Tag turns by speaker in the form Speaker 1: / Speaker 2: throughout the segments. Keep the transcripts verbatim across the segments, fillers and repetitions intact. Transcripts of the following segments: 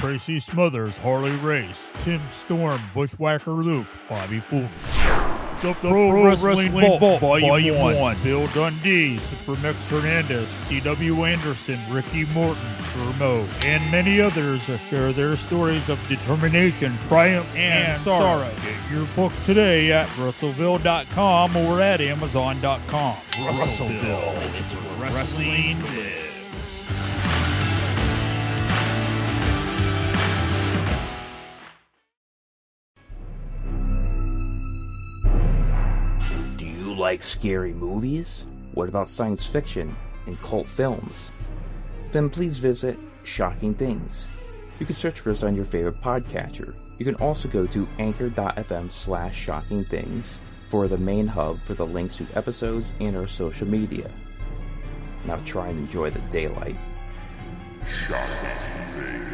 Speaker 1: Tracy Smothers, Harley Race, Tim Storm, Bushwhacker Luke, Bobby Fulton. The, the Pro, Pro Wrestling, Wrestling Vault, Vault Volume one. one. Bill Dundee, Supermex Hernandez, C W Anderson, Ricky Morton, Sir Mo, and many others share their stories of determination, triumph, and, and sorrow. sorrow. Get your book today at Russellville dot com or at Amazon dot com. Russellville, it's where wrestling lives.
Speaker 2: Like scary movies? What about science fiction and cult films? Then please visit Shocking Things. You can search for us on your favorite podcatcher. You can also go to anchor.fm slash shocking things for the main hub for the links to episodes and our social media. Now try and enjoy the daylight. Shocking Things.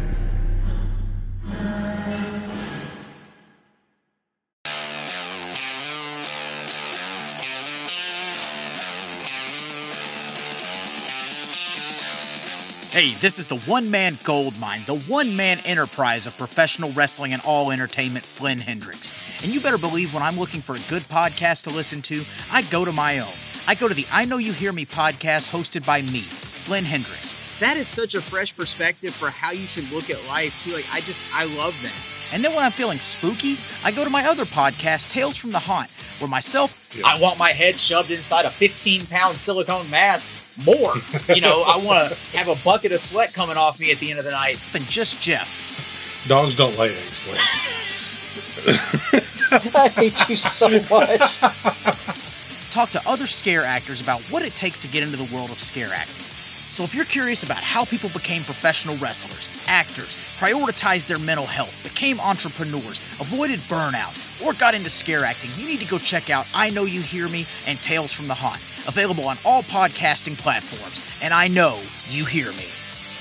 Speaker 3: Hey, this is the one-man gold mine, the one-man enterprise of professional wrestling and all entertainment, Flynn Hendricks. And you better believe when I'm looking for a good podcast to listen to, I go to my own. I go to the I Know You Hear Me podcast hosted by me, Flynn Hendricks. That is such a fresh perspective for how you should look at life, too. Like, I just, I love that. And then when I'm feeling spooky, I go to my other podcast, Tales from the Haunt, where myself, yeah. I want my head shoved inside a fifteen-pound silicone mask more. You know, I want to have a bucket of sweat coming off me at the end of the night than just Jeff.
Speaker 4: Dogs don't lay eggs, Flynn.
Speaker 3: I hate you so much. Talk to other scare actors about what it takes to get into the world of scare acting. So if you're curious about how people became professional wrestlers, actors, prioritized their mental health, became entrepreneurs, avoided burnout, or got into scare acting, you need to go check out I Know You Hear Me and Tales from the Haunt, available on all podcasting platforms. And I know you hear me.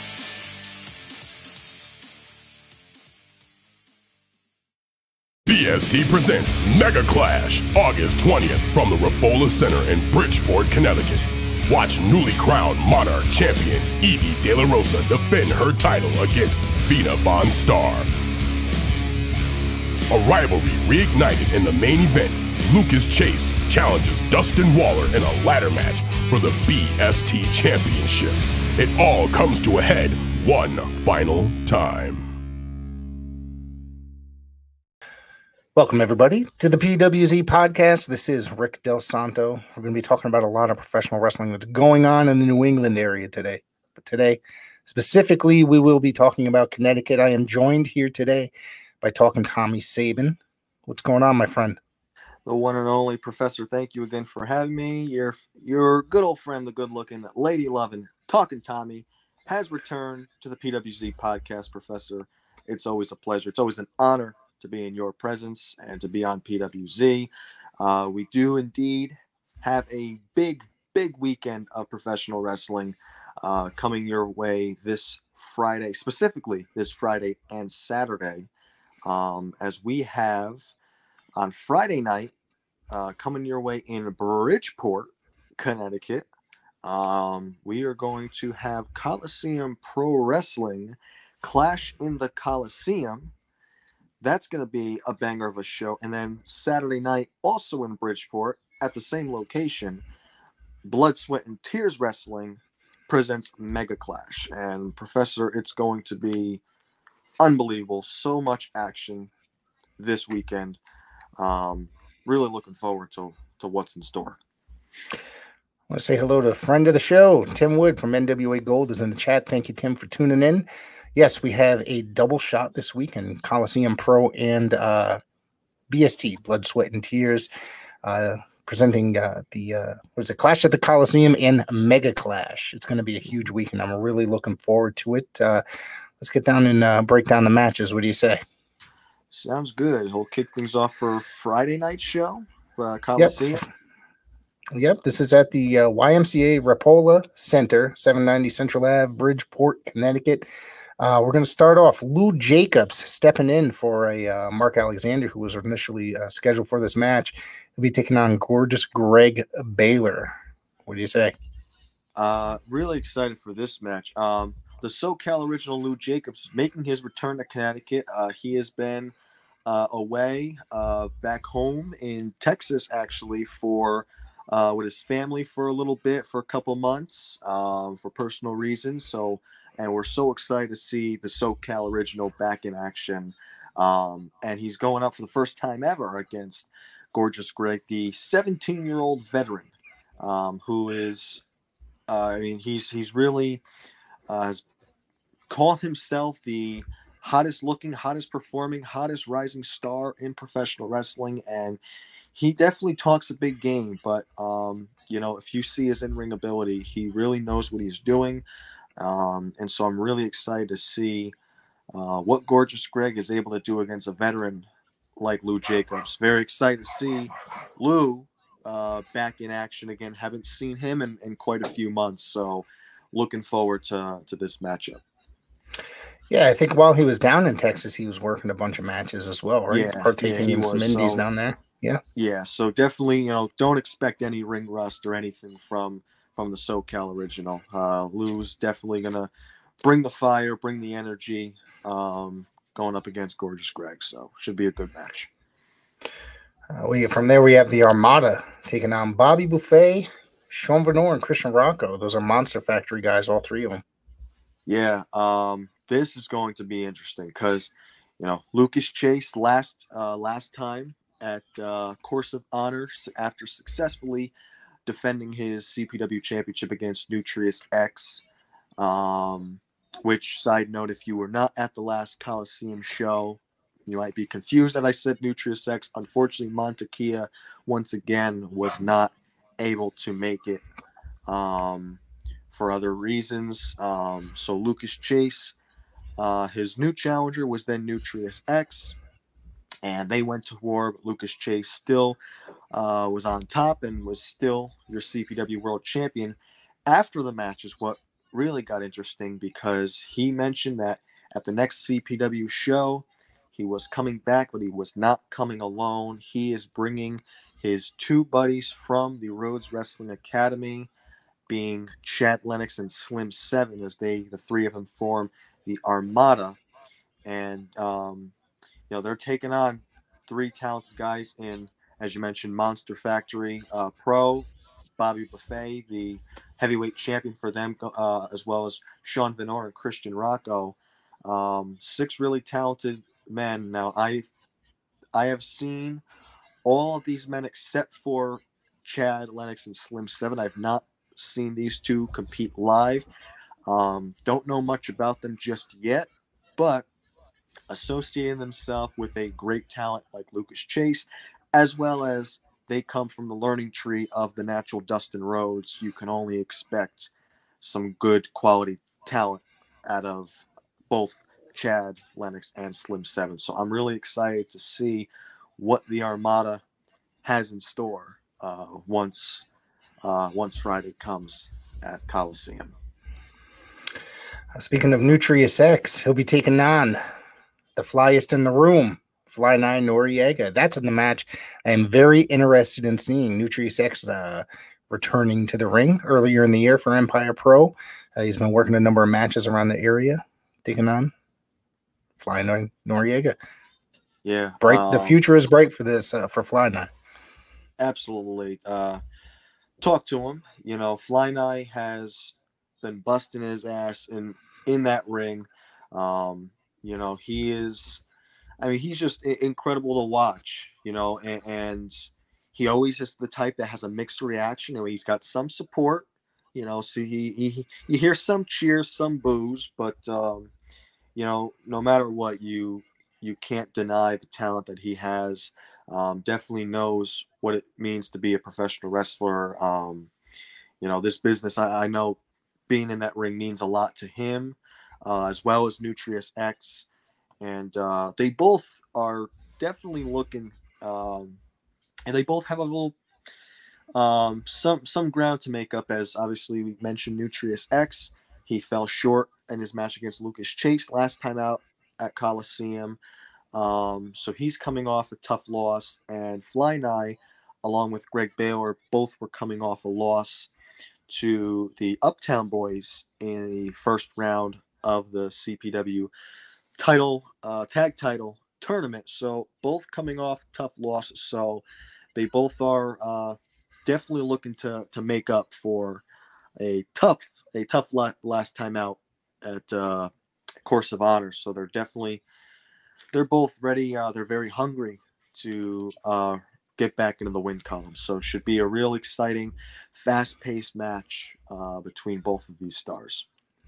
Speaker 5: B S T presents Mega Clash, August twentieth from the Rafola Center in Bridgeport, Connecticut. Watch newly crowned Monarch champion Evie De La Rosa defend her title against Vina Von Star. A rivalry reignited in the main event. Lucas Chase challenges Dustin Waller in a ladder match for the B S T Championship. It all comes to a head one final time.
Speaker 6: Welcome, everybody, to the P W Z podcast. This is Rick Del Santo. We're going to be talking about a lot of professional wrestling that's going on in the New England area today. But today, specifically, we will be talking about Connecticut. I am joined here today by talking Tommy Sabin. What's going on, my friend?
Speaker 7: The one and only Professor, thank you again for having me. Your, your good old friend, the good-looking, lady-loving, talking Tommy, has returned to the P W Z podcast, Professor. It's always a pleasure. It's always an honor to be in your presence and to be on P W Z. Uh, we do indeed have a big, big weekend of professional wrestling uh, coming your way this Friday, specifically this Friday and Saturday, um, as we have on Friday night uh, coming your way in Bridgeport, Connecticut. Um, we are going to have Coliseum Pro Wrestling Clash in the Coliseum. That's going to be a banger of a show. And then Saturday night, also in Bridgeport, at the same location, Blood, Sweat, and Tears Wrestling presents Mega Clash. And Professor, it's going to be unbelievable. So much action this weekend. Um, really looking forward to, to what's in store.
Speaker 6: I want to say hello to a friend of the show, Tim Wood from N W A Gold is in the chat. Thank you, Tim, for tuning in. Yes, we have a double shot this weekend, Coliseum Pro and uh, B S T, Blood, Sweat, and Tears, uh, presenting uh, the uh, what is it, Clash at the Coliseum and Mega Clash. It's going to be a huge weekend. I'm really looking forward to it. Uh, let's get down and uh, break down the matches. What do you say?
Speaker 7: Sounds good. We'll kick things off for Friday night show, uh, Coliseum.
Speaker 6: Yep. Yep, this is at the uh, Y M C A Rapola Center, seven ninety Central Avenue, Bridgeport, Connecticut. Uh, we're going to start off. Lou Jacobs stepping in for a uh, Mark Alexander, who was initially uh, scheduled for this match. He'll be taking on Gorgeous Greg Baylor. What do you say?
Speaker 7: Uh, really excited for this match. Um, the SoCal original Lou Jacobs making his return to Connecticut. Uh, he has been uh, away uh, back home in Texas, actually, for uh, with his family for a little bit, for a couple months, um, for personal reasons. So, and we're so excited to see the SoCal original back in action. Um, and he's going up for the first time ever against Gorgeous Greg, the seventeen-year-old veteran, um, who is, uh, I mean, he's he's really uh, has called himself the hottest looking, hottest performing, hottest rising star in professional wrestling, and he definitely talks a big game. But um, you know, if you see his in-ring ability, he really knows what he's doing, um, and so I'm really excited to see uh, what Gorgeous Greg is able to do against a veteran like Lou Jacobs. Very excited to see Lou uh, back in action again. Haven't seen him in, in quite a few months, so looking forward to to this matchup.
Speaker 6: Yeah, I think while he was down in Texas, he was working a bunch of matches as well, right?
Speaker 7: Yeah,
Speaker 6: Partaking
Speaker 7: yeah,
Speaker 6: in some
Speaker 7: was,
Speaker 6: indies
Speaker 7: so,
Speaker 6: down there. Yeah.
Speaker 7: Yeah, so definitely, you know, don't expect any ring rust or anything from from the SoCal original. Uh, Lou's definitely gonna bring the fire, bring the energy, um, going up against Gorgeous Greg. So should be a good match.
Speaker 6: Uh, we from there we have the Armada taking on Bobby Buffet, Sean Venor, and Christian Rocco. Those are Monster Factory guys, all three of them.
Speaker 7: Yeah, um, this is going to be interesting because, you know, Lucas Chase last uh, last time at uh, Course of Honor after successfully defending his C P W championship against Nutrius X. Um, which, side note, if you were not at the last Coliseum show, you might be confused that I said Nutrius X. Unfortunately, Montekia once again was not able to make it. Um, for other reasons. Um, so Lucas Chase, uh, his new challenger was then Nutrius X, and they went to war. But Lucas Chase still uh, was on top and was still your C P W World Champion. After the match is what really got interesting because he mentioned that at the next C P W show, he was coming back, but he was not coming alone. He is bringing his two buddies from the Rhodes Wrestling Academy, being Chad Lennox and Slim Seven, as they, the three of them, form the Armada. And, um, you know, they're taking on three talented guys in, as you mentioned, Monster Factory uh, Pro, Bobby Buffet, the heavyweight champion for them, uh, as well as Sean Venor and Christian Rocco. Um, six really talented men. Now, I, I have seen all of these men except for Chad Lennox and Slim Seven. I've not seen these two compete live. Um, don't know much about them just yet, but associating themselves with a great talent like Lucas Chase, as well as they come from the learning tree of the natural Dustin Rhodes, you can only expect some good quality talent out of both Chad Lennox and Slim Seven. So I'm really excited to see what the Armada has in store uh, once Uh, once Friday comes at Coliseum.
Speaker 6: Uh, speaking of Nutrius X, he'll be taking on the flyest in the room, Fly Nine Noriega. That's in the match I am very interested in seeing. Nutrius X uh, returning to the ring earlier in the year for Empire Pro. Uh, he's been working a number of matches around the area, taking on Fly Nine Noriega.
Speaker 7: Yeah,
Speaker 6: bright.
Speaker 7: Um,
Speaker 6: the future is bright for this uh, for Fly Nine.
Speaker 7: Absolutely. Uh, talk to him. You know, Fly Nine has been busting his ass in in that ring. Um, you know, he is. I mean, he's just incredible to watch. You know, and, and he always is the type that has a mixed reaction. You know, he's got some support. You know, so he, he you hear some cheers, some boos, but um, you know, no matter what, you you can't deny the talent that he has. Um, definitely knows what it means to be a professional wrestler. Um, you know, this business, I, I know being in that ring means a lot to him, uh, as well as Nutrius X. And uh, they both are definitely looking, um, and they both have a little, um, some, some ground to make up, as obviously we mentioned Nutrius X. He fell short in his match against Lucas Chase last time out at Coliseum. Um, so he's coming off a tough loss, and Fly Nine, along with Greg Baylor, both were coming off a loss to the Uptown Boys in the first round of the C P W title, uh, tag title tournament. So both coming off tough losses. So they both are uh, definitely looking to to make up for a tough a tough last time out at uh, Course of Honor. So they're definitely they're both ready. Uh, they're very hungry to uh, get back into the win column. So it should be a real exciting, fast-paced match uh, between both of these stars.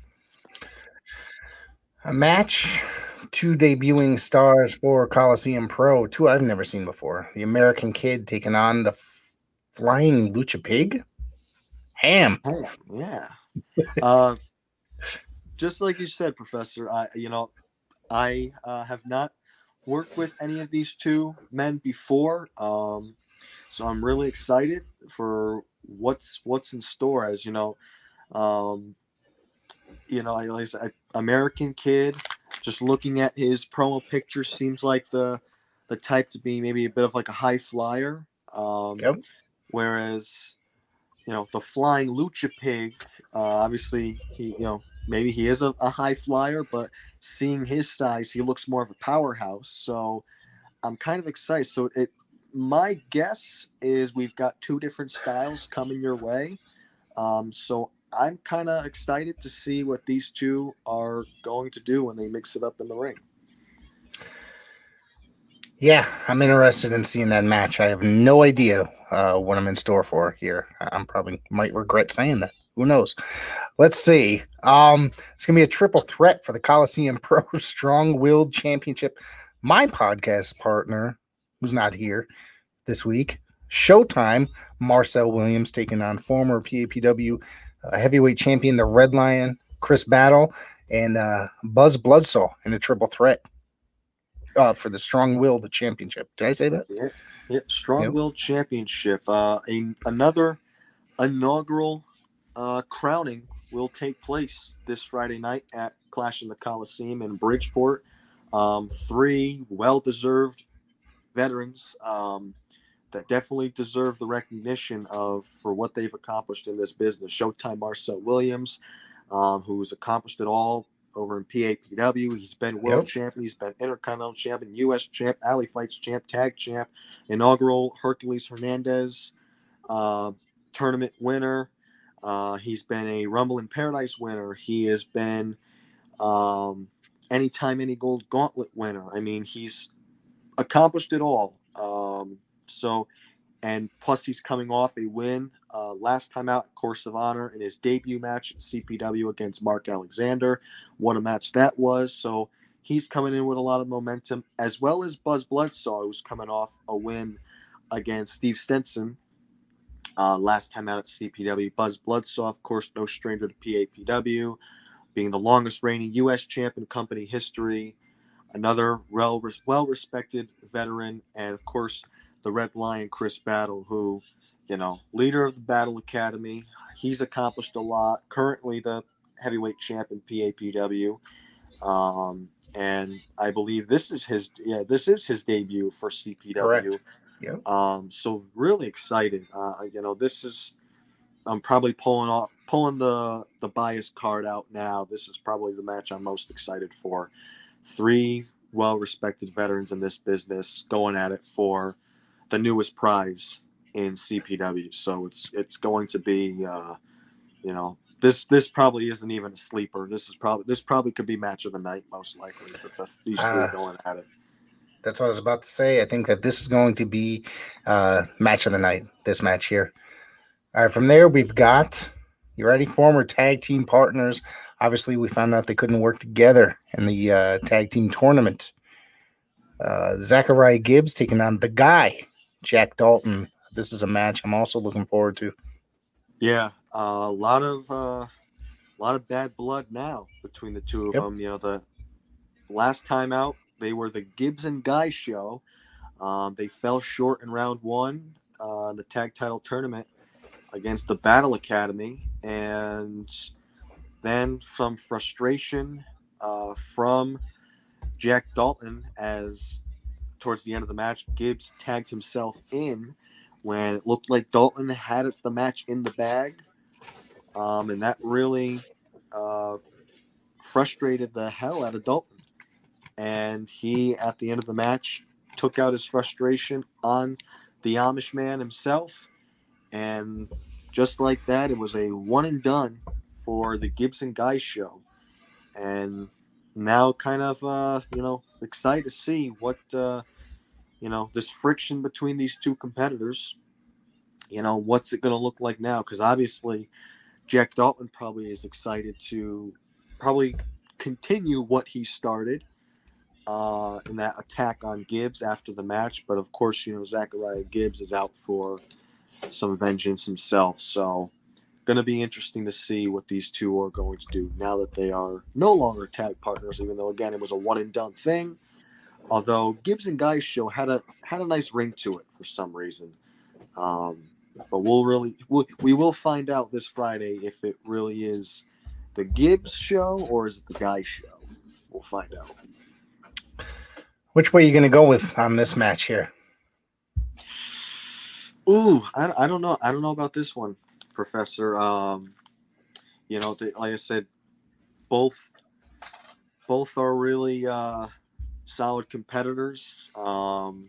Speaker 6: A match, two debuting stars for Coliseum Pro, two I've never seen before. The American Kid taking on the f- Flying Lucha Pig. Ham.
Speaker 7: Oh, yeah. uh, just like you said, Professor, I you know, I uh, have not worked with any of these two men before, um, so I'm really excited for what's what's in store. As you know, um, you know, I, like I said, American Kid. Just looking at his promo picture, seems like the the type to be maybe a bit of like a high flyer. Um,
Speaker 6: Yep.
Speaker 7: Whereas, you know, the Flying Lucha Pig, uh, obviously he, you know, maybe he is a, a high flyer, but seeing his size, he looks more of a powerhouse. So I'm kind of excited. So it, my guess is we've got two different styles coming your way. Um, so I'm kind of excited to see what these two are going to do when they mix it up in the ring.
Speaker 6: Yeah, I'm interested in seeing that match. I have no idea uh, what I'm in store for here. I'm probably might regret saying that. Who knows? Let's see. Um, it's going to be a triple threat for the Coliseum Pro Strong-Willed Championship. My podcast partner, who's not here this week, Showtime, Marcel Williams, taking on former P A P W uh, heavyweight champion, the Red Lion, Chris Battle, and uh, Buzz Bloodsaw in a triple threat uh, for the Strong-Willed Championship. Did I say that?
Speaker 7: Yeah, yeah. Strong-Willed yep. Championship. Uh, a, another inaugural uh, crowning will take place this Friday night at Clash in the Coliseum in Bridgeport. Um, three well-deserved veterans um, that definitely deserve the recognition of for what they've accomplished in this business. Showtime Marcel Williams, um, who's accomplished it all over in P A P W. He's been world yep. champion. He's been intercontinental champion, U S champ, Alley Fights champ, tag champ, inaugural Hercules Hernandez uh, tournament winner. Uh, he's been a Rumble in Paradise winner. He has been um, Anytime Any Gold Gauntlet winner. I mean, he's accomplished it all. Um, so, and plus he's coming off a win uh, last time out at Course of Honor in his debut match at C P W against Mark Alexander. What a match that was. So he's coming in with a lot of momentum, as well as Buzz Bloodsaw, who's coming off a win against Steve Stenson uh, last time out at C P W. Buzz Bloodsaw, of course, no stranger to P A P W, being the longest reigning U S champ in company history. Another well, well-respected veteran, and of course, the Red Lion, Chris Battle, who, you know, leader of the Battle Academy. He's accomplished a lot. Currently, the heavyweight champ in P A P W, um, and I believe this is his. Yeah, this is his debut for C P W.
Speaker 6: Correct. Yep.
Speaker 7: Um, so really excited. Uh, you know, this is. I'm probably pulling off, pulling the the bias card out now. This is probably the match I'm most excited for. Three well-respected veterans in this business going at it for the newest prize in C P W. So it's it's going to be, uh, you know, this this probably isn't even a sleeper. This is probably this probably could be match of the night most likely. With the, these three uh, going at it.
Speaker 6: That's what I was about to say. I think that this is going to be uh, match of the night. This match here. All right, from there we've got. You ready? Former tag team partners. Obviously, we found out they couldn't work together in the uh, tag team tournament. Uh, Zachariah Gibbs taking on the guy, Jack Dalton. This is a match I'm also looking forward to.
Speaker 7: Yeah, a uh, lot of uh, lot of bad blood now between the two of yep. them. You know, the last time out they were the Gibbs and Guy show. Um, they fell short in round one uh, in the tag title tournament against the Battle Academy, and then some frustration uh, from Jack Dalton as towards the end of the match, Gibbs tagged himself in when it looked like Dalton had it, the match in the bag, um, and that really uh, frustrated the hell out of Dalton. And he, at the end of the match, took out his frustration on the Amish man himself. And just like that, it was a one and done for the Gibson Guys show. And now kind of, uh, you know, excited to see what, uh, you know, this friction between these two competitors, you know, what's it going to look like now? Because obviously Jack Dalton probably is excited to probably continue what he started uh, in that attack on Gibbs after the match. But of course, you know, Zachariah Gibbs is out for some vengeance himself. So going to be interesting to see what these two are going to do now that they are no longer tag partners, even though, again, it was a one and done thing. Although Gibbs and Guys show had a had a nice ring to it for some reason. Um, but we'll really we'll, we will find out this Friday if it really is the Gibbs show or is it the Guys show. We'll find out.
Speaker 6: Which way are you going to go with on this match here?
Speaker 7: Ooh, I, I don't know. I don't know about this one, Professor. Um, you know, they, like I said, both both are really uh, solid competitors. Um,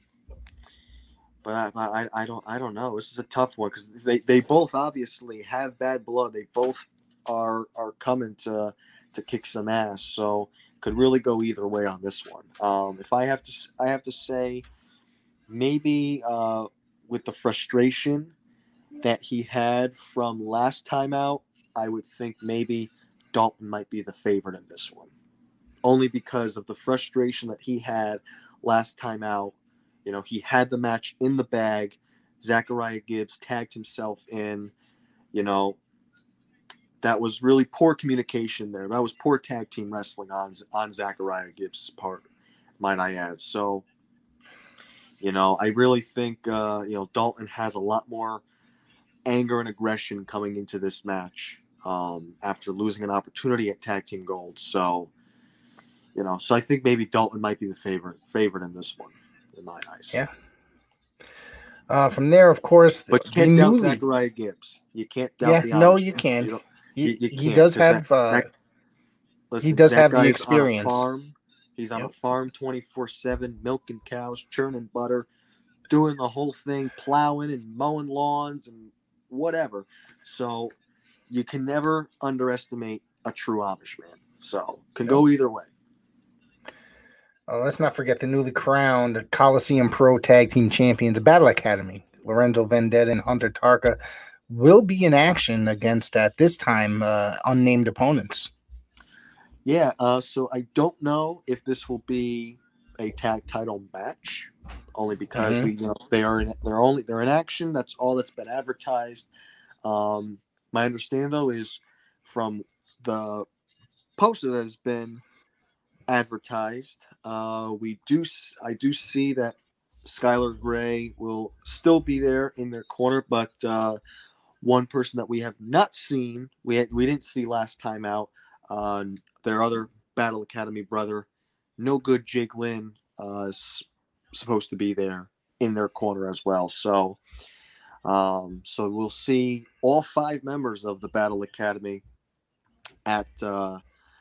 Speaker 7: but I, I, I don't, I don't know. This is a tough one because they, they both obviously have bad blood. They both are are coming to to kick some ass. So could really go either way on this one. Um, if I have to, I have to say, maybe uh, with the frustration that he had from last time out, I would think maybe Dalton might be the favorite in this one. Only because of the frustration that he had last time out. You know, he had the match in the bag. Zachariah Gibbs tagged himself in. You know, that was really poor communication there. That was poor tag team wrestling on, on Zachariah Gibbs' part, might I add. So, you know, I really think, uh, you know, Dalton has a lot more anger and aggression coming into this match um, after losing an opportunity at Tag Team Gold. So, you know, so I think maybe Dalton might be the favorite favorite in this one, in my eyes.
Speaker 6: Yeah. Uh, from there, of course,
Speaker 7: but you can't doubt
Speaker 6: newly...
Speaker 7: Zachariah Gibbs. You can't doubt
Speaker 6: yeah,
Speaker 7: the
Speaker 6: no,
Speaker 7: Amish
Speaker 6: you
Speaker 7: man.
Speaker 6: can't.
Speaker 7: You
Speaker 6: he,
Speaker 7: you, you
Speaker 6: he
Speaker 7: can't,
Speaker 6: does have
Speaker 7: that,
Speaker 6: uh,
Speaker 7: that, listen,
Speaker 6: he does
Speaker 7: that
Speaker 6: have the
Speaker 7: guy's
Speaker 6: experience.
Speaker 7: On a farm. He's on yep. a farm twenty-four seven, milking cows, churning butter, doing the whole thing, plowing and mowing lawns and whatever. So you can never underestimate a true Amish man. So can yep. go either way.
Speaker 6: Uh, let's not forget the newly crowned Coliseum Pro Tag Team Champions Battle Academy. Lorenzo Vendetta and Hunter Tarka will be in action against, at this time, uh, unnamed opponents.
Speaker 7: Yeah, uh, so I don't know if this will be a tag title match, only because mm-hmm. we, you know, they are in, they're only they're in action. That's all that's been advertised. Um, my understanding though is from the poster that has been advertised, uh, we do I do see that Skylar Gray will still be there in their corner, but uh, one person that we have not seen, we had, we didn't see last time out. Uh, their other Battle Academy brother, No Good Jake Lynn, uh, is supposed to be there in their corner as well. So, um, so we'll see all five members of the Battle Academy at uh,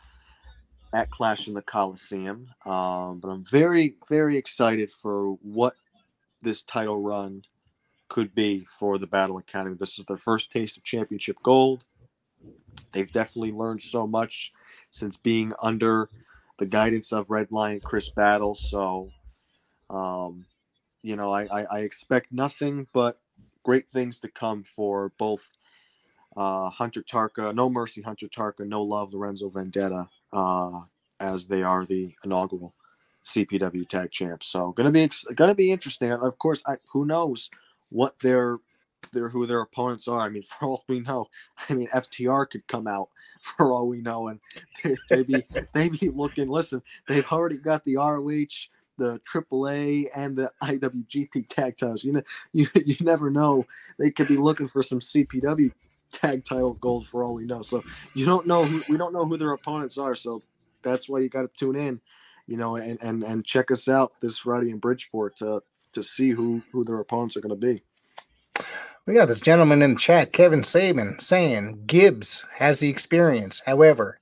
Speaker 7: at Clash in the Coliseum. Um, but I'm very, very excited for what this title run could be for the Battle Academy. This is their first taste of championship gold. They've definitely learned so much since being under the guidance of Red Lion Chris Battle. So, um, you know, I, I, I expect nothing but great things to come for both uh, Hunter Tarka, No Mercy Hunter Tarka, No Love Lorenzo Vendetta, uh, as they are the inaugural C P W Tag Champs. So, gonna be gonna be interesting. And of course, I, who knows what their their who their opponents are. I mean, for all we know, I mean F T R could come out for all we know, and they, they be they be looking. Listen, they've already got the R O H, the triple A, and the I W G P tag titles. You know, you you never know. They could be looking for some C P W tag title gold for all we know. So you don't know who we don't know who their opponents are. So that's why you got to tune in, you know, and, and and check us out this Friday in Bridgeport to to see who who their opponents are going to be.
Speaker 6: We got this gentleman in the chat, Kevin Saban, saying Gibbs has the experience. However,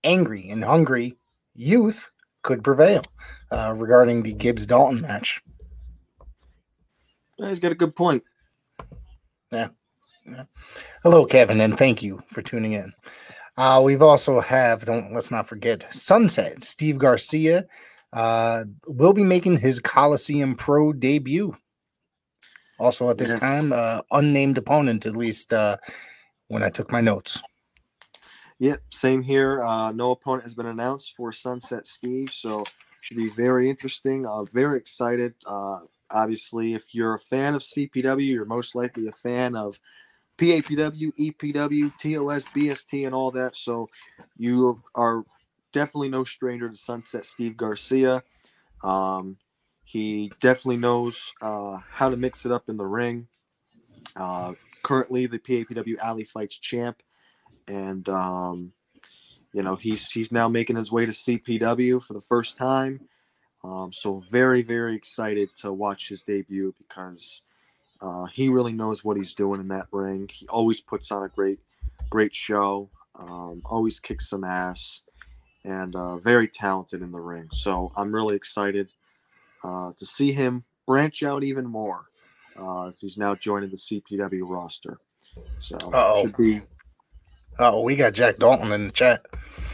Speaker 6: angry and hungry youth could prevail uh, regarding the Gibbs-Dalton match.
Speaker 7: Yeah, he's got a good point.
Speaker 6: Yeah. yeah. Hello, Kevin, and thank you for tuning in. Uh, we've also have, don't let's not forget, Sunset. Steve Garcia uh, will be making his Coliseum Pro debut. Also at this yes. time, uh, unnamed opponent, at least uh, when I took my notes.
Speaker 7: Yep, same here. Uh, no opponent has been announced for Sunset Steve, so should be very interesting. Uh, very excited. Uh, obviously, if you're a fan of C P W, you're most likely a fan of P A P W, E P W, T O S, B S T, and all that. So you are definitely no stranger to Sunset Steve Garcia. Um, he definitely knows uh, how to mix it up in the ring. Uh, currently, the P A P W Alley Fights champ. And, um, you know, he's he's now making his way to C P W for the first time. Um, so very, very excited to watch his debut because uh, he really knows what he's doing in that ring. He always puts on a great, great show, um, always kicks some ass, and uh, very talented in the ring. So I'm really excited uh, to see him branch out even more uh, as he's now joining the C P W roster. So
Speaker 6: Uh-oh.
Speaker 7: should be.
Speaker 6: Oh, we got Jack Dalton in the chat.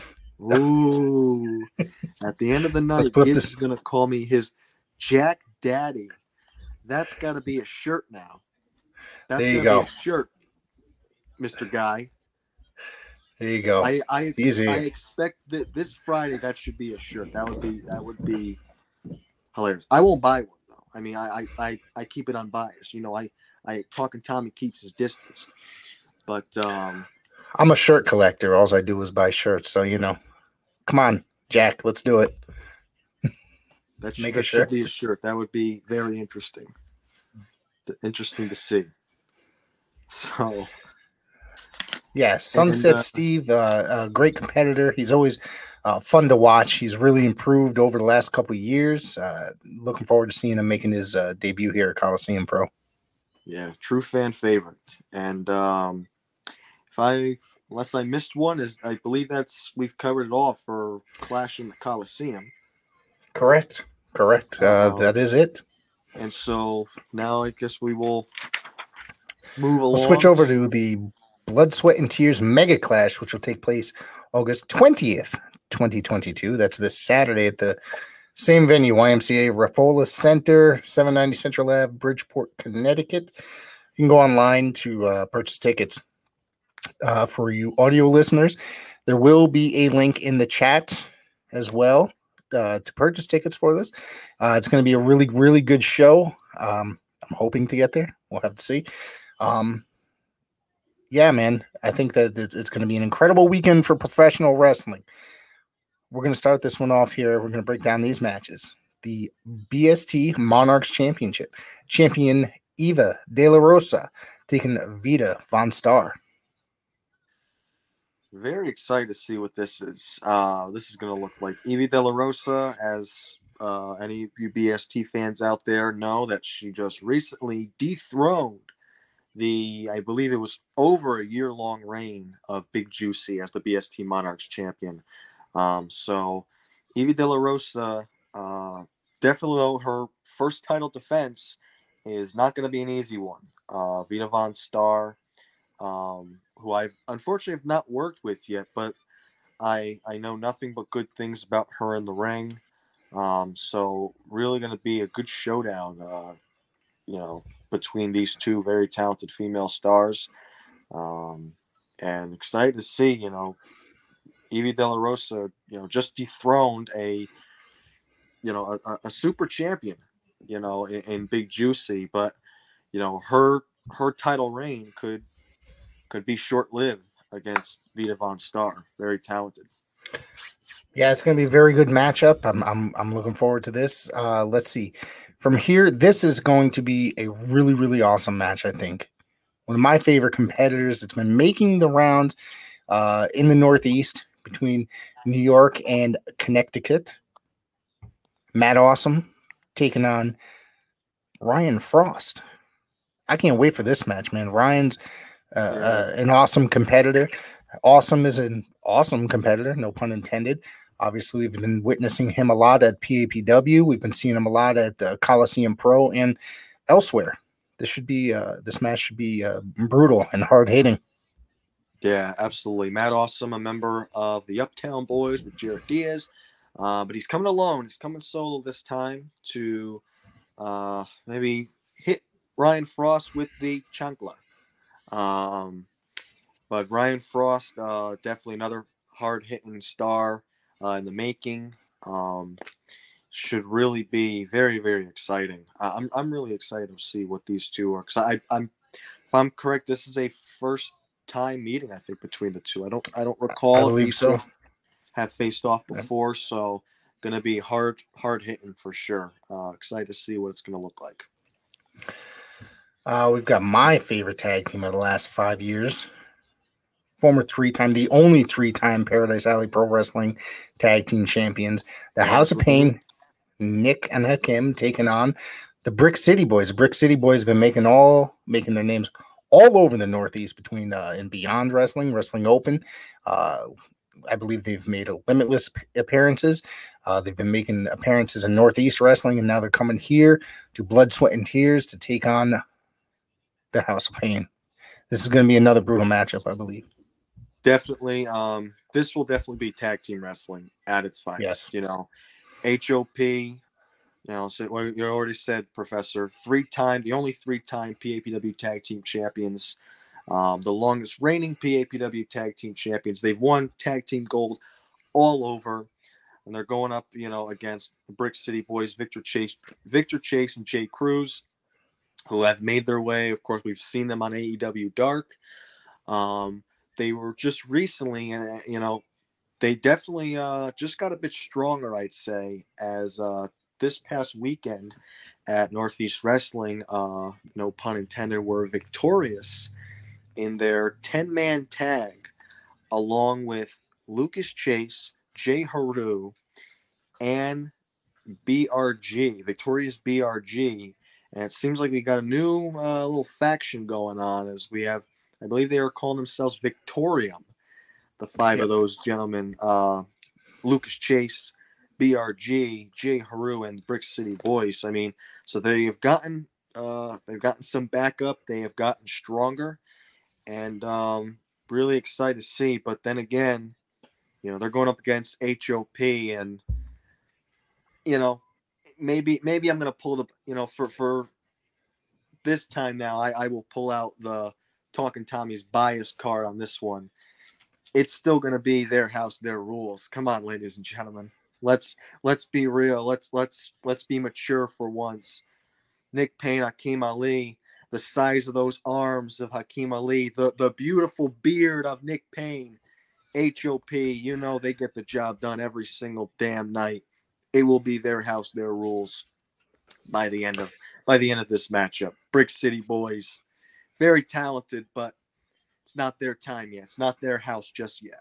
Speaker 7: Ooh. At the end of the night, Gibbs this... is going to call me his Jack Daddy. That's got to be a shirt now. That's
Speaker 6: there you
Speaker 7: gonna
Speaker 6: go.
Speaker 7: Be a shirt, Mister Guy.
Speaker 6: There you go.
Speaker 7: I, I,
Speaker 6: Easy.
Speaker 7: I expect that this Friday that should be a shirt. That would be that would be hilarious. I won't buy one though. I mean, I I, I, I keep it unbiased. You know, I, I talking Tommy keeps his distance. But um
Speaker 6: I'm a shirt collector. All I do is buy shirts. So, you know, come on, Jack, let's do it.
Speaker 7: That should, Make a that shirt. should be a shirt. That would be very interesting. Interesting to see. So,
Speaker 6: yeah, Sunset and, uh, Steve, uh, a great competitor. He's always uh, fun to watch. He's really improved over the last couple of years. Uh, looking forward to seeing him making his uh, debut here at Coliseum Pro.
Speaker 7: Yeah, true fan favorite. And, um, If I, unless I missed one, is I believe that's we've covered it all for Clash in the Coliseum.
Speaker 6: Correct, correct. Uh, um, that is it.
Speaker 7: And so now I guess we will move along.
Speaker 6: We'll switch over to the Blood, Sweat, and Tears Mega Clash, which will take place August twentieth, twenty twenty-two. That's this Saturday at the same venue, Y M C A Rafola Center, seven ninety Central Ave, Bridgeport, Connecticut. You can go online to uh, purchase tickets. Uh, for you audio listeners, there will be a link in the chat as well uh, to purchase tickets for this. Uh, it's going to be a really, really good show. Um, I'm hoping to get there. We'll have to see. Um, yeah, man, I think that it's, it's going to be an incredible weekend for professional wrestling. We're going to start this one off here. We're going to break down these matches. The B S T Monarchs Championship. Champion Eva De La Rosa taking Vita Von Star.
Speaker 7: Very excited to see what this is. Uh, this is going to look like. Evie De La Rosa, as uh, any of you B S T fans out there know, that she just recently dethroned the, I believe it was over a year-long reign of Big Juicy as the B S T Monarchs champion. Um, so Evie De La Rosa, uh, definitely though her first title defense is not going to be an easy one. Uh, Vita Von Star, um, who I've unfortunately have not worked with yet, but I I know nothing but good things about her in the ring. Um, so really going to be a good showdown, uh, you know, between these two very talented female stars. Um, and excited to see, you know, Evie De La Rosa, you know, just dethroned a, you know, a, a super champion, you know, in, in Big Juicy, but you know, her her title reign could could be short-lived against Vita Von Star. Very talented.
Speaker 6: Yeah, it's going to be a very good matchup. I'm I'm I'm looking forward to this. Uh, let's see. From here, this is going to be a really, really awesome match, I think. One of my favorite competitors. It's been making the rounds uh, in the Northeast between New York and Connecticut. Matt Awesome taking on Ryan Frost. I can't wait for this match, man. Ryan's uh, uh, an awesome competitor. Awesome is an awesome competitor, no pun intended. Obviously, we've been witnessing him a lot at P A P W. We've been seeing him a lot at uh, Coliseum Pro and elsewhere. This should be uh, this match should be uh, brutal and hard hitting.
Speaker 7: Yeah, absolutely. Matt Awesome, a member of the Uptown Boys with Jared Diaz, uh, but he's coming alone. He's coming solo this time to uh, maybe hit Ryan Frost with the chancla. Um, but Ryan Frost, uh, definitely another hard-hitting star uh, in the making. Um, should really be very, very exciting. Uh, I'm I'm really excited to see what these two are, because I I'm if I'm correct, this is a first time meeting, I think, between the two. I don't I don't recall
Speaker 6: I
Speaker 7: if
Speaker 6: believe
Speaker 7: these
Speaker 6: so.
Speaker 7: two have faced off before, so gonna be hard hard hitting for sure. Uh, excited to see what it's gonna look like.
Speaker 6: Uh, we've got my favorite tag team of the last five years. Former three-time, the only three-time Paradise Alley Pro Wrestling Tag Team Champions, the House of Pain, Nick and Hakim, taking on the Brick City Boys. The Brick City Boys have been making all making their names all over the Northeast between uh, and beyond wrestling, Wrestling Open. Uh, I believe they've made a limitless appearances. Uh, they've been making appearances in Northeast wrestling, and now they're coming here to Blood, Sweat, and Tears to take on the House of Pain. This is going to be another brutal matchup, I believe.
Speaker 7: Definitely. Um, this will definitely be tag team wrestling at its finest.
Speaker 6: Yes.
Speaker 7: You know, H O P, you know, so well, you already said, Professor, three-time, the only three-time P A P W tag team champions, um, the longest reigning P A P W tag team champions. They've won tag team gold all over, and they're going up, you know, against the Brick City Boys, Victor Chase, Victor Chase, and Jay Cruz, who have made their way. Of course, we've seen them on A E W Dark. Um, they were just recently, and you know, they definitely uh, just got a bit stronger, I'd say, as uh, this past weekend at Northeast Wrestling, uh, no pun intended, were victorious in their ten-man tag, along with Lucas Chase, Jay Haru, and B R G, Victorious B R G. And it seems like we got a new uh, little faction going on, as we have, I believe they are calling themselves Victorium, the five
Speaker 6: Yep.
Speaker 7: of those gentlemen, uh, Lucas Chase, B R G, Jay Haru, and Brick City Boys. I mean, so they've gotten uh, they've gotten some backup. They have gotten stronger, and um, really excited to see. But then again, you know, they're going up against H O P, and you know, maybe maybe I'm gonna pull the you know for for this time now, I, I will pull out the Talking Tommy's bias card on this one. It's still gonna be their house, their rules. Come on, ladies and gentlemen. Let's let's be real. Let's let's let's be mature for once. Nick Payne, Hakeem Ali, the size of those arms of Hakeem Ali, the, the beautiful beard of Nick Payne, H O P, you know they get the job done every single damn night. It will be their house, their rules by the end of by the end of this matchup. Brick City Boys, very talented, but it's not their time yet. It's not their house just yet.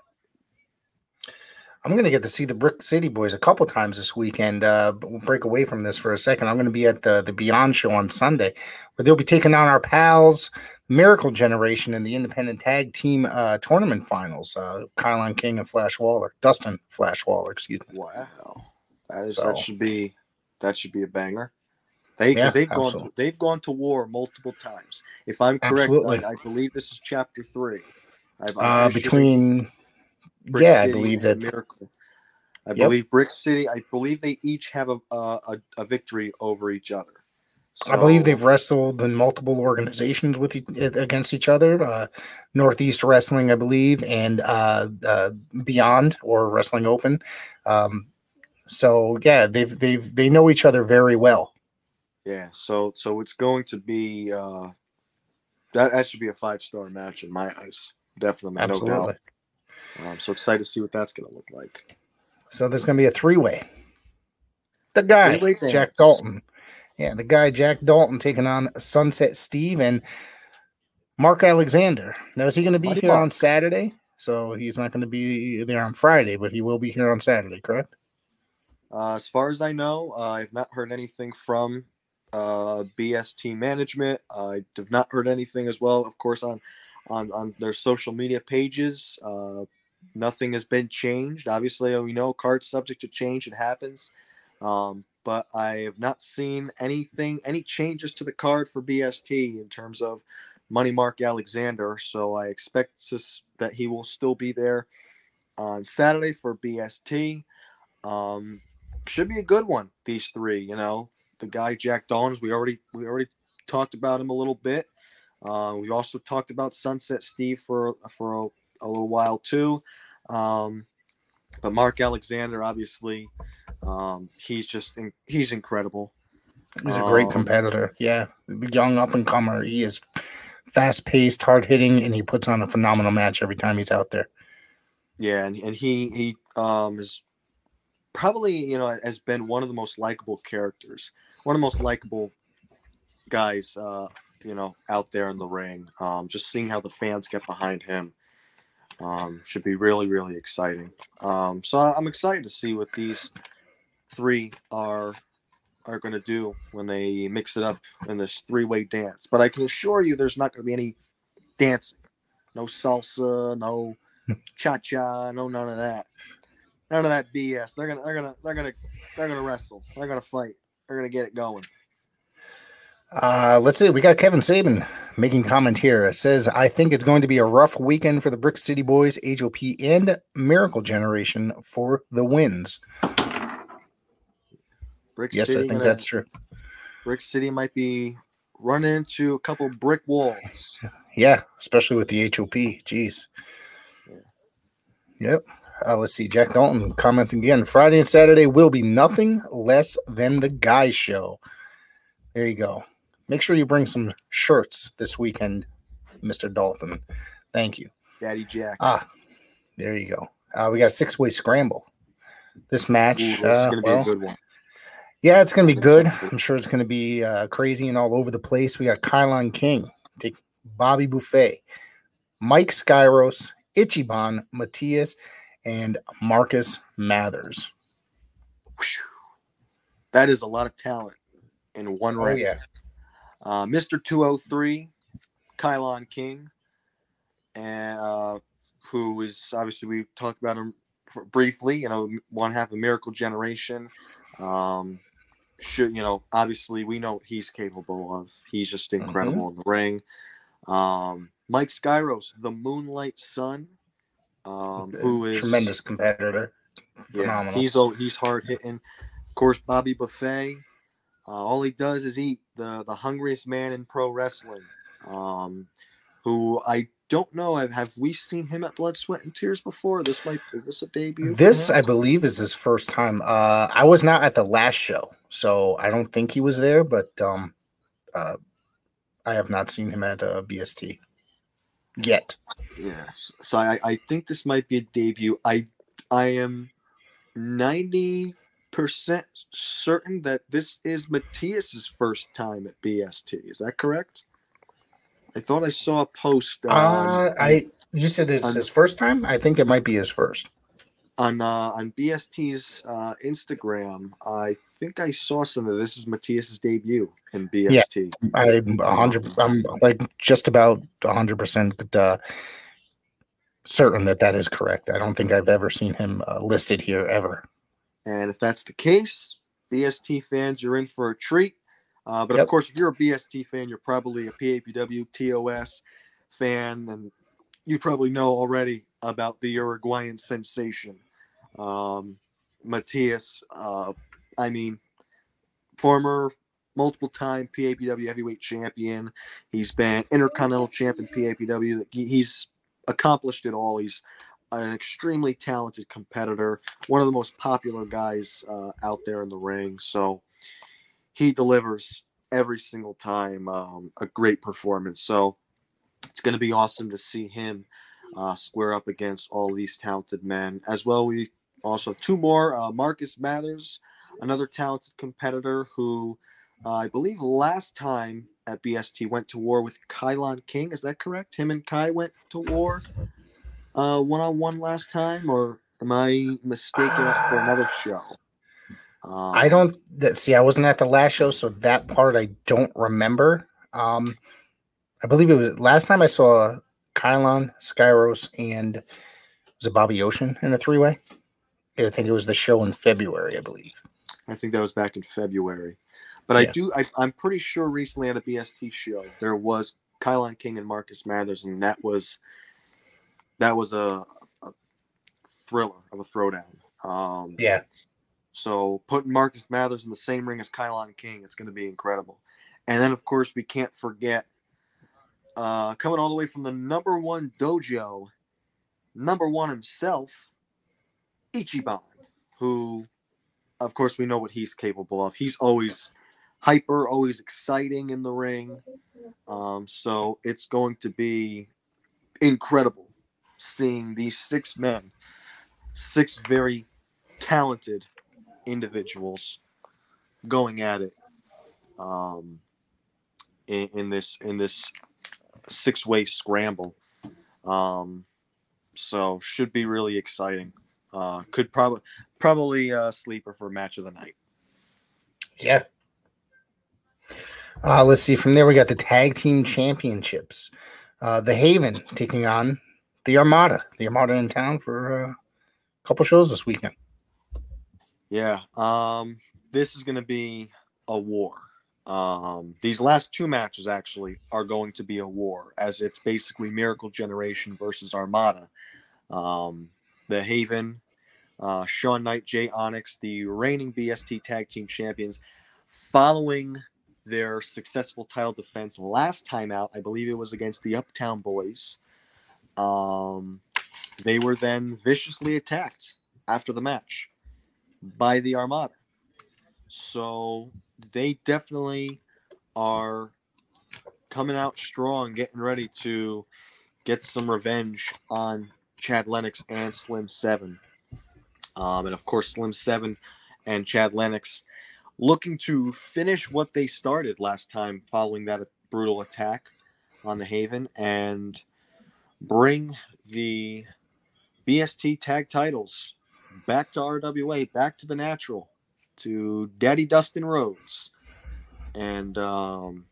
Speaker 6: I'm going to get to see the Brick City Boys a couple times this weekend. Uh, but we'll break away from this for a second. I'm going to be at the, the Beyond Show on Sunday, where they'll be taking on our pals, Miracle Generation, in the Independent Tag Team uh, Tournament Finals. Uh, Kylan King and Flash Waller. Dustin Flash Waller, excuse me.
Speaker 7: Wow. That, is,
Speaker 6: So-
Speaker 7: that should be that should be a banger. They because
Speaker 6: Yeah,
Speaker 7: they've gone to,
Speaker 6: absolutely.
Speaker 7: they've gone to war multiple times. If I'm correct,
Speaker 6: Absolutely.
Speaker 7: I, I believe this is chapter three. I've,
Speaker 6: Uh, between,
Speaker 7: Brick
Speaker 6: yeah, I
Speaker 7: City
Speaker 6: believe
Speaker 7: and
Speaker 6: that.
Speaker 7: Miracle. I
Speaker 6: Yep.
Speaker 7: believe Brick City. I believe they each have a a, a victory over each other.
Speaker 6: I believe
Speaker 7: So-
Speaker 6: they've wrestled in multiple organizations with e- against each other. Uh, Northeast Wrestling, I believe, and uh, uh, Beyond or Wrestling Open. Um, so yeah, they've they've they know each other very well.
Speaker 7: Yeah, so so it's going to be uh, that that should be a five star match in my eyes, definitely,
Speaker 6: Absolutely.
Speaker 7: no doubt. I'm so excited to see what that's going to look like.
Speaker 6: So there's going to be a three way. The guy
Speaker 7: Three-way dance.
Speaker 6: Jack Dalton, yeah, the guy Jack Dalton taking on Sunset Steve and Mark Alexander. Now is he going to be
Speaker 7: Mighty
Speaker 6: here on
Speaker 7: Mark.
Speaker 6: Saturday? So he's not going to be there on Friday, but he will be here on Saturday, correct?
Speaker 7: Uh, as far as I know, uh, I've not heard anything from uh, B S T management. I have not heard anything as well, of course, on on, on their social media pages. Uh, nothing has been changed. Obviously, we know cards subject to change. It happens. Um, but I have not seen anything, any changes to the card for B S T in terms of Money Mark Alexander. So I expect this, that he will still be there on Saturday for B S T. Um, should be a good one. These three, you know, the guy Jack Dawns. We already we already talked about him a little bit. Uh, we also talked about Sunset Steve for for a, a little while too. Um, but Mark Alexander, obviously, um, he's just in, he's incredible.
Speaker 6: He's a great
Speaker 7: um,
Speaker 6: competitor. Yeah, the young up and comer. He is fast paced, hard hitting, and he puts on a phenomenal match every time he's out there.
Speaker 7: Yeah, and, and he he um, is probably, you know, has been one of the most likable characters, one of the most likable guys, uh, you know, out there in the ring. Um, just seeing how the fans get behind him um, should be really, really exciting. Um, so I'm excited to see what these three are are going to do when they mix it up in this three-way dance. But I can assure you there's not going to be any dancing. No salsa, no cha-cha, no none of that. None of that B S. They're gonna, they're gonna, they're gonna, they're gonna wrestle. They're gonna fight. They're gonna get it going.
Speaker 6: Uh, let's see. We got Kevin Sabin making comment here. It says, "I think it's going to be a rough weekend for the Brick City Boys, H O P, and Miracle Generation for the wins."
Speaker 7: Brick
Speaker 6: yes,
Speaker 7: City
Speaker 6: I think
Speaker 7: gonna,
Speaker 6: that's true.
Speaker 7: Brick City might be running into a couple brick walls.
Speaker 6: Yeah, especially with the H O P. Jeez. Yeah. Yep. Uh, let's see. Jack Dalton commenting again. Friday and Saturday will be nothing less than the guy show. There you go. Make sure you bring some shirts this weekend, Mister Dalton. Thank you.
Speaker 7: Daddy Jack.
Speaker 6: Ah, there you go. Uh, we got a six-way scramble. This match.
Speaker 7: Ooh, this
Speaker 6: uh,
Speaker 7: is going to
Speaker 6: well,
Speaker 7: be a good one.
Speaker 6: Yeah, it's going to be good. I'm sure it's going to be uh, crazy and all over the place. We got Kylon King, take Bobby Buffet, Mike Skyros, Ichiban, Matthias, and Marcus Mathers.
Speaker 7: That is a lot of talent in one ring.
Speaker 6: Oh, yeah.
Speaker 7: Uh, Mister two oh three, Kylon King, and uh, who is obviously, we talked about him for, briefly, you know, one half of Miracle Generation. Um, should, you know, obviously we know what he's capable of. He's just incredible mm-hmm. in the ring. Um, Mike Skyros, the Moonlight Sun, um, who is
Speaker 6: tremendous competitor.
Speaker 7: Phenomenal. Yeah, he's he's hard hitting. Of course, Bobby Buffet. Uh, all he does is eat. The the hungriest man in pro wrestling. Um, who I don't know. Have, have we seen him at Blood, Sweat, and Tears before? This might is this a debut?
Speaker 6: This, I believe, is his first time. Uh, I was not at the last show, so I don't think he was there. But um, uh, I have not seen him at uh, B S T yet.
Speaker 7: Yeah, so I, I think this might be a debut. I I am ninety percent certain that this is Matthias's first time at B S T. Is that correct? I thought I saw a post.
Speaker 6: Uh, uh, I you said it's on, his first time. I think it might be his first.
Speaker 7: On uh, on B S T's uh, Instagram, I think I saw some of this is Matthias's debut in B S T.
Speaker 6: Yeah, I'm a hundred. I'm like just about a hundred percent uh, certain that that is correct. I don't think I've ever seen him uh, listed here ever.
Speaker 7: And if that's the case, B S T fans, you're in for a treat. Uh, but, yep. Of course, if you're a B S T fan, you're probably a P A P W T O S fan, and you probably know already about the Uruguayan sensation. Um, Matthias, uh, I mean, former multiple-time P A P W heavyweight champion. He's been Intercontinental champion P A P W. He's accomplished it all. He's an extremely talented competitor, one of the most popular guys uh, out there in the ring. So he delivers every single time, um, a great performance. So it's going to be awesome to see him uh, square up against all these talented men. As well, we also have two more. Uh, Marcus Mathers, another talented competitor who uh, I believe last time at B S T went to war with Kylon King. Is that correct? Him and Kai went to war uh, one-on-one last time, or am I mistaken uh, for another show?
Speaker 6: Um, I don't see. I wasn't at the last show, so that part I don't remember. Um, I believe it was last time I saw Kylon, Skyros, and Was it Bobby Ocean in a three-way? I think it was the show in February, I believe.
Speaker 7: I think that was back in February. But I
Speaker 6: Yeah.
Speaker 7: do, I, I'm pretty sure recently at a B S T show, there was Kylon King and Marcus Mathers, and that was that was a, a thriller of a throwdown. Um,
Speaker 6: Yeah.
Speaker 7: So putting Marcus Mathers in the same ring as Kylon King, it's going to be incredible. And then, of course, we can't forget uh, coming all the way from the number one dojo, number one himself, Ichiban, who, of course, we know what he's capable of. He's always hyper, always exciting in the ring. Um, so it's going to be incredible seeing these six men, six very talented individuals going at it um, in, in this in this six-way scramble. Um, so should be really exciting. Uh, could probably probably uh, sleeper for match of the night.
Speaker 6: Yeah. Uh, let's see. From there, we got the tag team championships. Uh, the Haven taking on the Armada. The Armada in town for uh, a couple shows this weekend.
Speaker 7: Yeah. Um, this is going to be a war. Um, these last two matches actually are going to be a war, as it's basically Miracle Generation versus Armada. Um, the Haven, uh, Sean Knight, Jay Onyx, the reigning B S T tag team champions, following their successful title defense last time out. I believe it was against the Uptown Boys. Um, they were then viciously attacked after the match by the Armada. So they definitely are coming out strong, getting ready to get some revenge on Chad Lennox and Slim Seven. Um, and of course, Slim Seven and Chad Lennox looking to finish what they started last time following that brutal attack on the Haven and bring the B S T tag titles back to R W A, back to the natural, to Daddy Dustin Rhodes. And, um,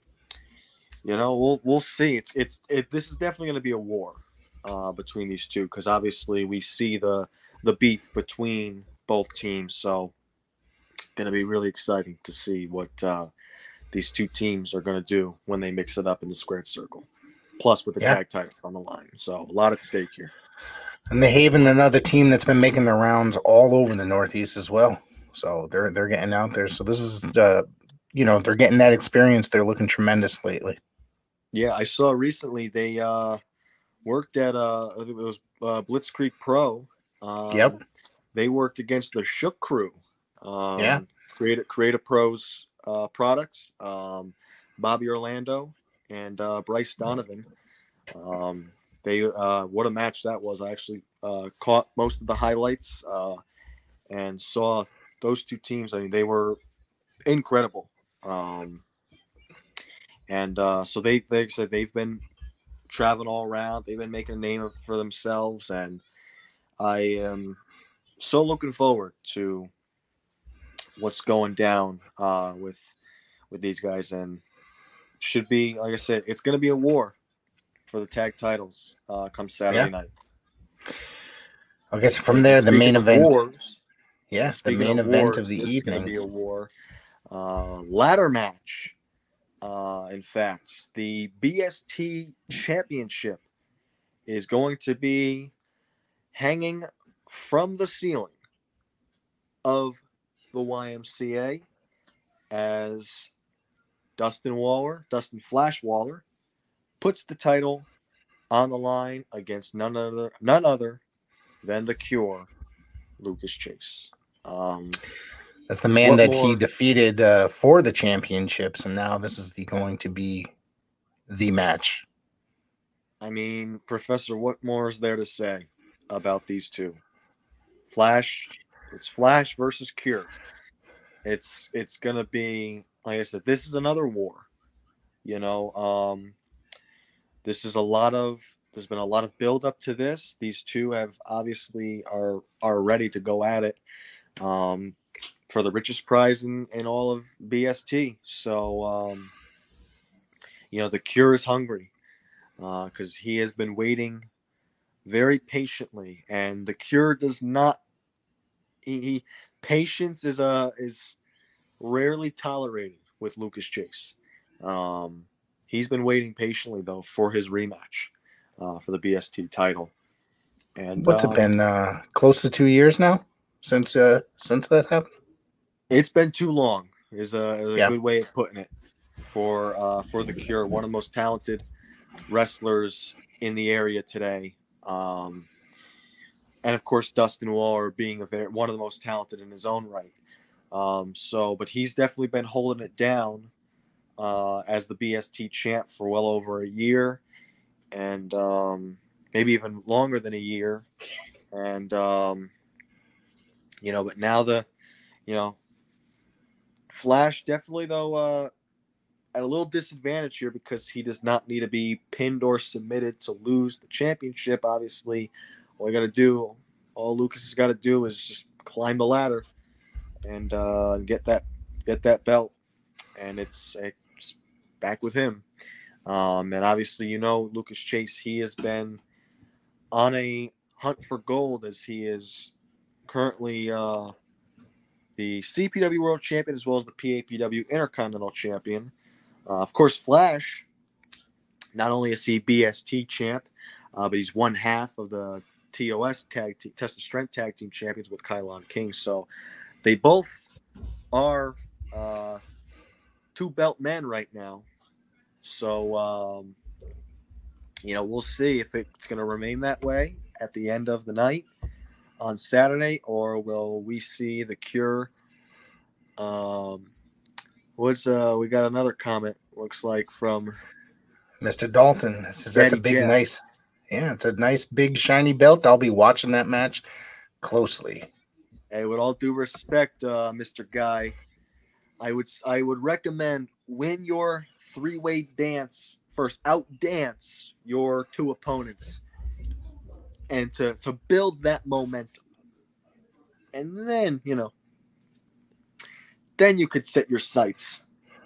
Speaker 7: you know, we'll we'll see. It's it's it, this is definitely going to be a war uh, between these two, because obviously we see the the beef between both teams. So going to be really exciting to see what uh, these two teams are going to do when they mix it up in the squared circle. Plus with the
Speaker 6: Yeah.
Speaker 7: tag titles on the line. So a lot at stake here.
Speaker 6: And the Haven, another team that's been making their rounds all over the Northeast as well. So they're they're getting out there. So this is, uh, you know, they're getting that experience. They're looking tremendous lately.
Speaker 7: Yeah, I saw recently they uh, worked at uh, I think it was uh, Blitzkrieg Pro. Um,
Speaker 6: Yep.
Speaker 7: They worked against the Shook Crew. Um,
Speaker 6: Yeah.
Speaker 7: Creative Creative Pros uh, products. Um, Bobby Orlando and uh, Bryce Donovan. Um, they uh, what a match that was. I actually uh, caught most of the highlights uh, and saw those two teams. I mean, they were incredible. Um, and uh, so they they said they've been traveling all around. They've been making a name for themselves, and I am so looking forward to what's going down uh, with with these guys. And should be, like I said, it's going to be a war for the tag titles uh, come Saturday
Speaker 6: Yeah.
Speaker 7: night.
Speaker 6: I guess from there, the
Speaker 7: Speaking
Speaker 6: main
Speaker 7: of
Speaker 6: event.
Speaker 7: Wars,
Speaker 6: Yeah, the
Speaker 7: speaking
Speaker 6: main
Speaker 7: of
Speaker 6: event
Speaker 7: wars,
Speaker 6: of the
Speaker 7: this is going to
Speaker 6: evening.
Speaker 7: be a war. Uh, ladder match. Uh, in fact, the B S T Championship is going to be hanging from the ceiling of the Y M C A as Dustin Waller, Dustin Flash Waller, puts the title on the line against none other, none other than the Cure, Lucas Chase. Um,
Speaker 6: That's the man
Speaker 7: what
Speaker 6: that
Speaker 7: more-
Speaker 6: he defeated uh, for the championships, and now this is the going to be the match.
Speaker 7: I mean, Professor, what more is there to say about these two? Flash, it's Flash versus Cure. It's it's gonna be, like I said, this is another war. You know, um, this is a lot of. There's been a lot of build up to this. These two have obviously are are ready to go at it um, for the richest prize in, in all of B S T. So, um, you know, the Cure is hungry because uh, he has been waiting very patiently, and the Cure does not. He, he patience is a is rarely tolerated with Lucas Chase. Um, he's been waiting patiently though for his rematch uh, for the B S T title. And
Speaker 6: What's
Speaker 7: um,
Speaker 6: it been? Uh, close to two years now since uh, since that happened.
Speaker 7: It's been too long. Is a, is a
Speaker 6: Yeah.
Speaker 7: good way of putting it for uh, for the Cure, one of the most talented wrestlers in the area today. Um, and of course, Dustin Waller being a very, one of the most talented in his own right. Um, so, but he's definitely been holding it down uh, as the B S T champ for well over a year, and um, maybe even longer than a year. And um, you know, but now the, you know, Flash definitely though uh, at a little disadvantage here because he does not need to be pinned or submitted to lose the championship. Obviously, all you got to do, all Lucas has got to do is just climb the ladder and uh, get that get that belt, and it's, it's back with him. Um, and obviously, you know, Lucas Chase, he has been on a hunt for gold as he is currently uh, the C P W World Champion as well as the P A P W Intercontinental Champion. Uh, of course, Flash, not only is he B S T champ, uh, but he's one half of the T O S tag team, Test of Strength tag team champions with Kylon King. So they both are uh, two belt men right now. So, um, you know, we'll see if it's going to remain that way at the end of the night on Saturday, or will we see the Cure? Um, what's uh, we got another comment, looks like, from
Speaker 6: Mister Dalton. It says that's a
Speaker 7: Daddy
Speaker 6: big,
Speaker 7: Jack.
Speaker 6: nice, yeah, it's a nice, big, shiny belt. I'll be watching that match closely.
Speaker 7: Hey, with all due respect, uh, Mister Guy, I would I would recommend win your three-way dance first, out dance your two opponents, and to to build that momentum, and then you know, then you could set your sights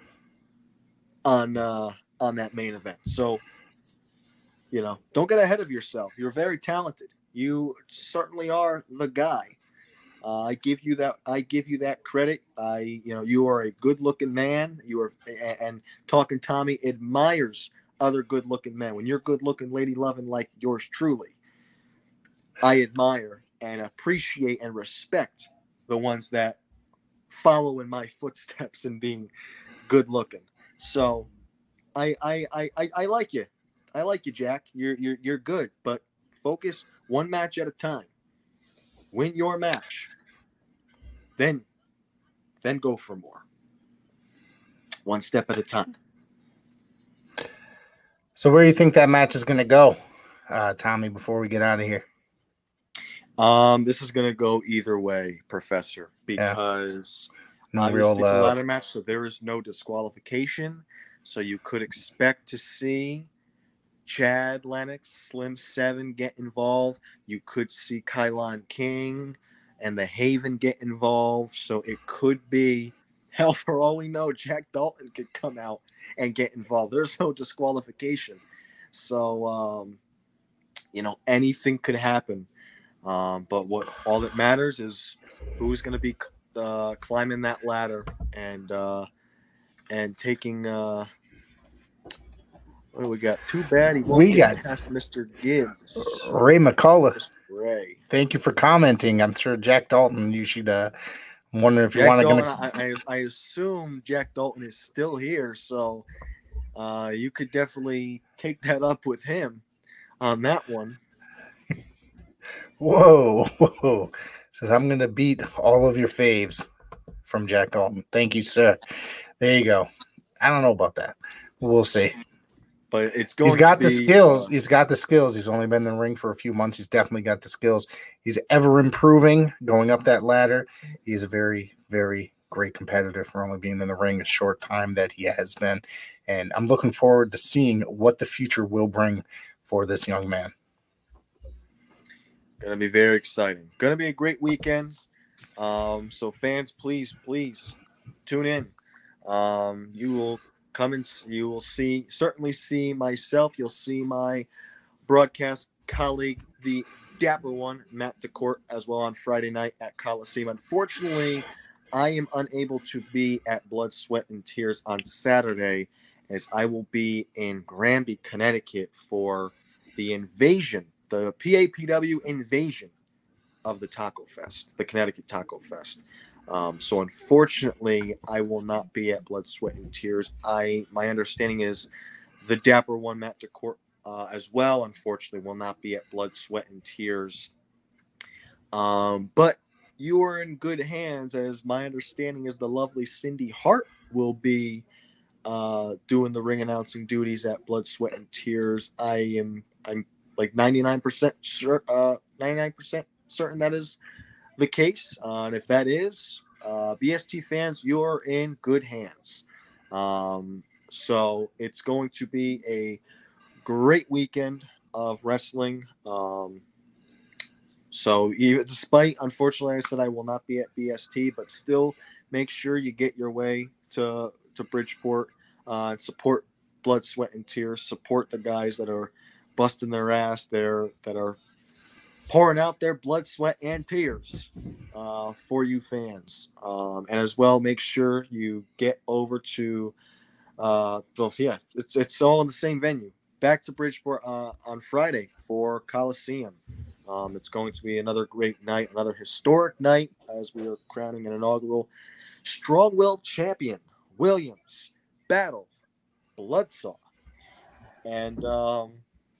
Speaker 7: on uh, on that main event. So, you know, don't get ahead of yourself. You're very talented. You certainly are the guy. Uh, I give you that. I give you that credit. I, you know, you are a good-looking man. You are, and Talking Tommy admires other good-looking men. When you're good-looking, lady-loving like yours truly, I admire and appreciate and respect the ones that follow in my footsteps and being good-looking. So, I, I, I, I, I like you. I like you, Jack. You're, you're, you're good. But focus one match at a time. Win your match, then then go for more. One step at a time.
Speaker 6: So where do you think that match is going to go, uh, Tommy, before we get out of here?
Speaker 7: Um, this is going to go either way, Professor, because
Speaker 6: yeah. no
Speaker 7: obviously
Speaker 6: real,
Speaker 7: it's a
Speaker 6: uh...
Speaker 7: ladder match, so there is no disqualification. So you could expect to see Chad Lennox, Slim Seven get involved. You could see Kylon King and the Haven get involved. So it could be, hell, for all we know, Jack Dalton could come out and get involved. There's no disqualification. So, um, you know, anything could happen. Um, but what all that matters is who's going to be uh, climbing that ladder and uh, and taking uh, – what do we got? Too bad he won't
Speaker 6: we
Speaker 7: get
Speaker 6: got
Speaker 7: past Mister Gibbs.
Speaker 6: Ray McCullough.
Speaker 7: Ray.
Speaker 6: Thank you for commenting. I'm sure Jack Dalton, you should uh, I'm wondering if
Speaker 7: Jack
Speaker 6: you want to.
Speaker 7: Dalton,
Speaker 6: Gonna...
Speaker 7: I, I I assume Jack Dalton is still here, so uh, you could definitely take that up with him on that one.
Speaker 6: Whoa, whoa! Says I'm gonna beat all of your faves from Jack Dalton. Thank you, sir. There you go. I don't know about that. We'll see.
Speaker 7: But it's going.
Speaker 6: He's got
Speaker 7: to
Speaker 6: the
Speaker 7: be,
Speaker 6: skills.
Speaker 7: Uh,
Speaker 6: He's got the skills. He's only been in the ring for a few months. He's definitely got the skills. He's ever improving, going up that ladder. He's a very, very great competitor for only being in the ring a short time that he has been. And I'm looking forward to seeing what the future will bring for this young man.
Speaker 7: Gonna be very exciting. Gonna be a great weekend. Um, so fans, please, please tune in. Um, you will. Come and you will see, certainly see myself. You'll see my broadcast colleague, the Dapper One, Matt DeCourt, as well on Friday night at Coliseum. Unfortunately, I am unable to be at Blood, Sweat, and Tears on Saturday, as I will be in Granby, Connecticut for the invasion, the P A P W invasion of the Taco Fest, the Connecticut Taco Fest. Um, so unfortunately, I will not be at Blood, Sweat, and Tears. I my understanding is the Dapper One, Matt DeCourt, uh, as well, unfortunately, will not be at Blood, Sweat, and Tears. Um, but you are in good hands, as my understanding is the lovely Cindy Hart will be uh, doing the ring announcing duties at Blood, Sweat, and Tears. I am I'm like ninety-nine percent sure, uh, ninety-nine percent certain that is the case. Uh, and if that is, uh, B S T fans, you're in good hands. Um, so it's going to be a great weekend of wrestling. Um, so even, despite, unfortunately, I said I will not be at B S T, but still make sure you get your way to, to Bridgeport, uh, and support Blood, Sweat, and Tears. Support the guys that are busting their ass there, that are pouring out their blood, sweat, and tears uh, for you fans. Um, and as well, make sure you get over to, uh, well, yeah, it's it's all in the same venue. Back to Bridgeport uh, on Friday for Coliseum. Um, it's going to be another great night, another historic night, as we are crowning an inaugural Strong-Willed Champion, Williams, Battle, Bloodsaw, and um,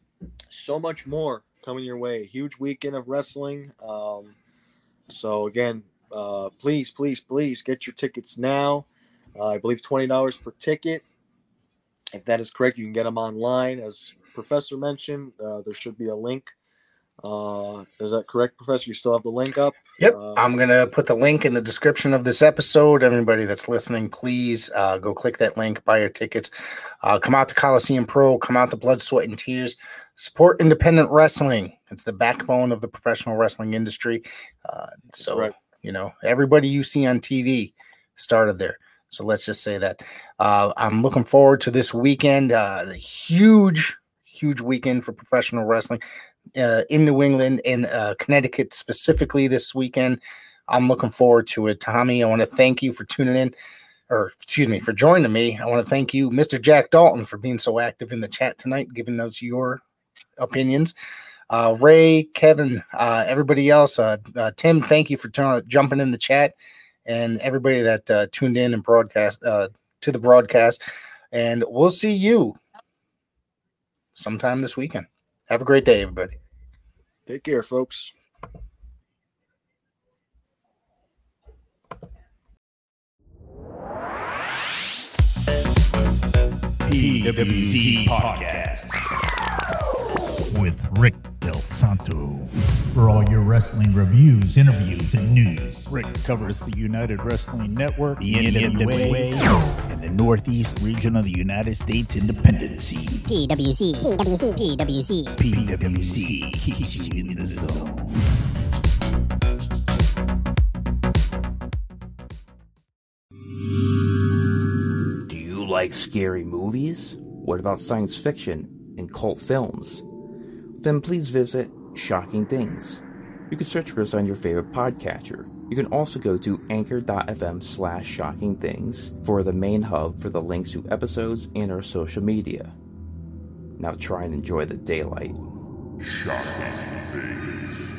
Speaker 7: so much more coming your way. A huge weekend of wrestling. Um, so again, uh, please, please, please get your tickets now. Uh, I believe twenty dollars per ticket. If that is correct, you can get them online. As Professor mentioned, uh, there should be a link. Uh, is that correct, Professor? You still have the link up?
Speaker 6: Yep.
Speaker 7: Uh,
Speaker 6: I'm going to put the link in the description of this episode. Everybody that's listening, please uh, go click that link, buy your tickets. Uh, come out to Coliseum Pro, come out to Blood, Sweat, and Tears. Support independent wrestling. It's the backbone of the professional wrestling industry. Uh, so,
Speaker 7: right.
Speaker 6: you know, everybody you see on T V started there. So let's just say that. Uh, I'm looking forward to this weekend. Uh, the huge, huge weekend for professional wrestling uh, in New England and uh, Connecticut specifically this weekend. I'm looking forward to it. Tommy, I want to thank you for tuning in, or excuse me, for joining me. I want to thank you, Mister Jack Dalton, for being so active in the chat tonight, giving us your opinions. Uh, Ray, Kevin, uh, everybody else, uh, uh, Tim, thank you for t- jumping in the chat, and everybody that uh, tuned in and broadcast uh, to the broadcast. And we'll see you sometime this weekend. Have a great day, everybody.
Speaker 7: Take care, folks.
Speaker 1: P W Z Podcast with Rick Del Santo. For all your wrestling reviews, interviews, and news, Rick covers the United Wrestling Network, the N W A, and the Northeast region of the United States independent scene.
Speaker 4: P W Z, P W Z, P W Z.
Speaker 1: P W Z keeps you in the zone.
Speaker 2: Do you like scary movies? What about science fiction and cult films? Then please visit Shocking Things. You can search for us on your favorite podcatcher. You can also go to anchor.fm slash shocking things for the main hub for the links to episodes and our social media. Now try and enjoy the daylight.
Speaker 5: Shocking Things.